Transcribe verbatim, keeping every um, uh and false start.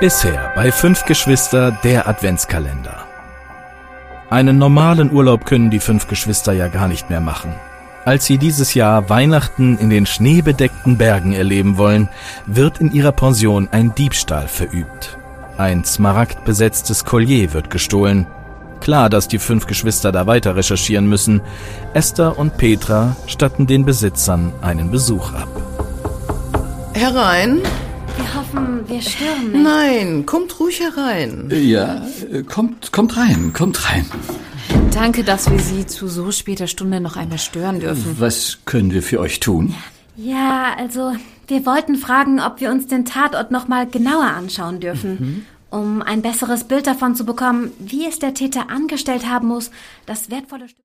Bisher bei Fünf Geschwister der Adventskalender. Einen normalen Urlaub können die fünf Geschwister ja gar nicht mehr machen. Als sie dieses Jahr Weihnachten in den schneebedeckten Bergen erleben wollen, wird in ihrer Pension ein Diebstahl verübt. Ein smaragdbesetztes Collier wird gestohlen. Klar, dass die fünf Geschwister da weiter recherchieren müssen. Esther und Petra statten den Besitzern einen Besuch ab. Herein? Wir hoffen, wir stören nicht. Nein, kommt ruhig herein. Ja, kommt, kommt rein, kommt rein. Danke, dass wir Sie zu so später Stunde noch einmal stören dürfen. Was können wir für euch tun? Ja, also, wir wollten fragen, ob wir uns den Tatort noch mal genauer anschauen dürfen, mhm. um ein besseres Bild davon zu bekommen, wie es der Täter angestellt haben muss, das wertvolle Stück